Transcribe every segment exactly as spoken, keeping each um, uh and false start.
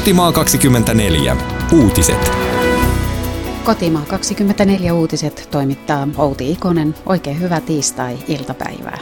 Kotimaa kaksikymmentäneljä. Uutiset. Kotimaa kaksikymmentäneljä uutiset toimittaa Outi Ikonen. Oikein hyvää tiistai-iltapäivää.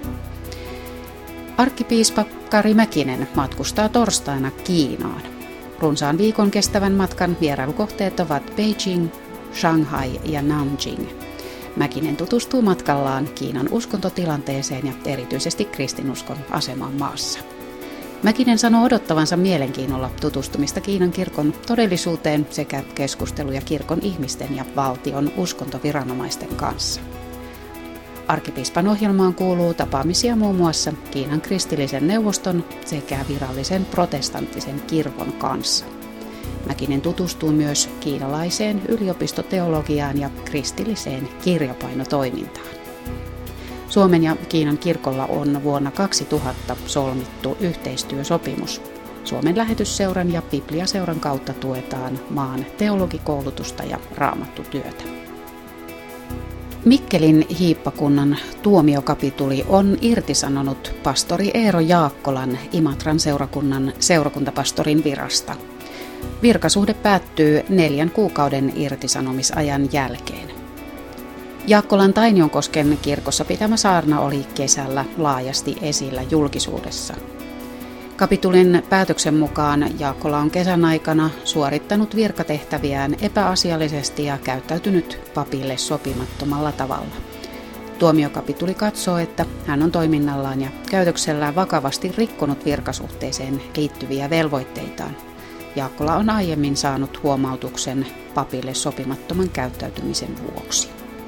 Arkkipiispa Kari Mäkinen matkustaa torstaina Kiinaan. Runsaan viikon kestävän matkan vierailukohteet ovat Beijing, Shanghai ja Nanjing. Mäkinen tutustuu matkallaan Kiinan uskontotilanteeseen ja erityisesti kristinuskon asemaan maassa. Mäkinen sanoo odottavansa mielenkiinnolla tutustumista Kiinan kirkon todellisuuteen sekä keskusteluja kirkon ihmisten ja valtion uskontoviranomaisten kanssa. Arkkipiispan ohjelmaan kuuluu tapaamisia muun muassa Kiinan kristillisen neuvoston sekä virallisen protestanttisen kirkon kanssa. Mäkinen tutustuu myös kiinalaiseen yliopistoteologiaan ja kristilliseen kirjapainotoimintaan. Suomen ja Kiinan kirkolla on vuonna kaksituhatta solmittu yhteistyösopimus. Suomen Lähetysseuran ja Bibliaseuran kautta tuetaan maan teologikoulutusta ja raamattutyötä. Mikkelin hiippakunnan tuomiokapituli on irtisanonut pastori Eero Jaakkolan Imatran seurakunnan seurakuntapastorin virasta. Virkasuhde päättyy neljän kuukauden irtisanomisajan jälkeen. Jaakkolan Tainionkosken kirkossa pitämä saarna oli kesällä laajasti esillä julkisuudessa. Kapitulin päätöksen mukaan Jaakkola on kesän aikana suorittanut virkatehtäviään epäasiallisesti ja käyttäytynyt papille sopimattomalla tavalla. Tuomiokapituli katsoo, että hän on toiminnallaan ja käytöksellään vakavasti rikkonut virkasuhteeseen liittyviä velvoitteitaan. Jaakkola on aiemmin saanut huomautuksen papille sopimattoman käyttäytymisen vuoksi.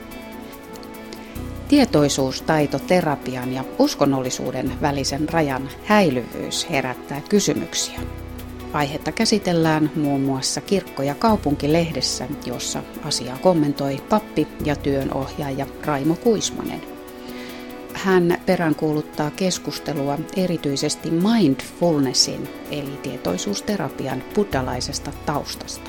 Tietoisuustaitoterapian ja uskonnollisuuden välisen rajan häilyvyys herättää kysymyksiä. Aihetta käsitellään muun muassa Kirkko- ja kaupunkilehdessä, jossa asiaa kommentoi pappi ja työnohjaaja Raimo Kuismanen. Hän peräänkuuluttaa keskustelua erityisesti mindfulnessin eli tietoisuusterapian buddhalaisesta taustasta.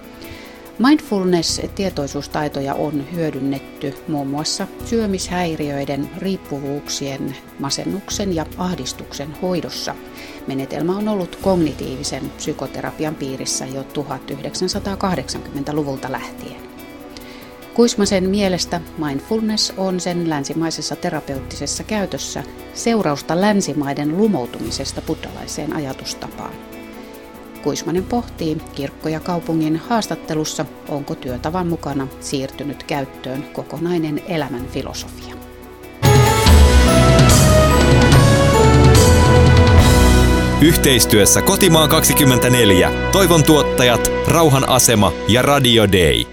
Mindfulness-tietoisuustaitoja on hyödynnetty muun muassa syömishäiriöiden, riippuvuuksien, masennuksen ja ahdistuksen hoidossa. Menetelmä on ollut kognitiivisen psykoterapian piirissä jo tuhatyhdeksänsataakahdeksankymmentäluvulta lähtien. Kuismasen mielestä mindfulness on sen länsimaisessa terapeuttisessa käytössä seurausta länsimaiden lumoutumisesta buddhalaiseen ajatustapaan. Kuismanen pohtii Kirkko- ja kaupungin haastattelussa, onko työtavan mukana siirtynyt käyttöön kokonainen elämän filosofia. Yhteistyössä Kotimaa kaksikymmentäneljä, Toivon tuottajat, Rauhan asema ja Radio Day.